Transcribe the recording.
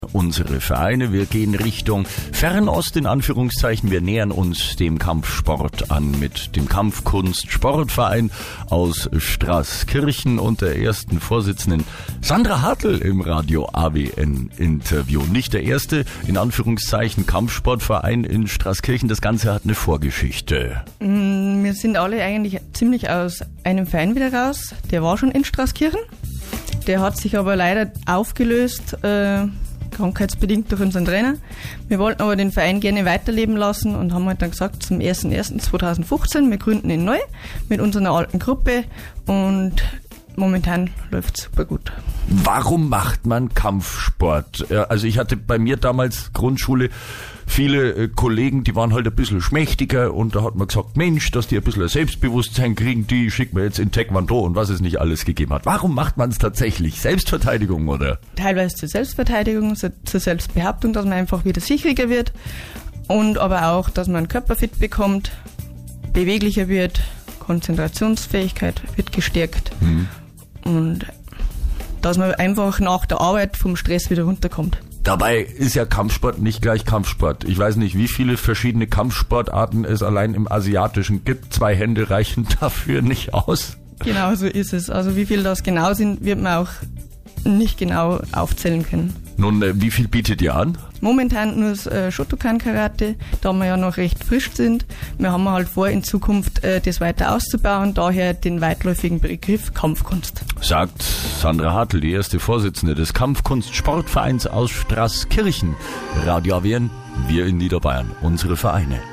Unsere Vereine, wir gehen Richtung Fernost in Anführungszeichen, wir nähern uns dem Kampfsport an mit dem Kampfkunst-Sportverein aus Straßkirchen und der ersten Vorsitzenden Sandra Hartl im Radio AWN-Interview. Nicht der erste, in Anführungszeichen, Kampfsportverein in Straßkirchen, das Ganze hat eine Vorgeschichte. Wir sind alle eigentlich ziemlich aus einem Verein wieder raus, der war schon in Straßkirchen, der hat sich aber leider aufgelöst, krankheitsbedingt durch unseren Trainer. Wir wollten aber den Verein gerne weiterleben lassen und haben halt dann gesagt, zum 01.01.2015, wir gründen ihn neu mit unserer alten Gruppe und momentan läuft es super gut. Warum macht man Kampfsport? Also ich hatte bei mir damals Grundschule viele Kollegen, die waren halt ein bisschen schmächtiger und da hat man gesagt, Mensch, dass die ein bisschen Selbstbewusstsein kriegen, die schicken wir jetzt in Taekwondo und was es nicht alles gegeben hat. Warum macht man es tatsächlich? Selbstverteidigung, oder? Teilweise zur Selbstverteidigung, zur Selbstbehauptung, dass man einfach wieder sicherer wird und aber auch, dass man körperfit bekommt, beweglicher wird, Konzentrationsfähigkeit wird gestärkt und dass man einfach nach der Arbeit vom Stress wieder runterkommt. Dabei ist ja Kampfsport nicht gleich Kampfsport. Ich weiß nicht, wie viele verschiedene Kampfsportarten es allein im Asiatischen gibt. 2 Hände reichen dafür nicht aus. Genau so ist es. Also wie viele das genau sind, wird man auch nicht genau aufzählen können. Nun, wie viel bietet ihr an? Momentan nur das Shotokan-Karate, da wir ja noch recht frisch sind. Wir haben halt vor, in Zukunft das weiter auszubauen, daher den weitläufigen Begriff Kampfkunst. Sagt Sandra Hartl, die erste Vorsitzende des Kampfkunst-Sportvereins aus Straßkirchen. Radio AWN, wir in Niederbayern, unsere Vereine.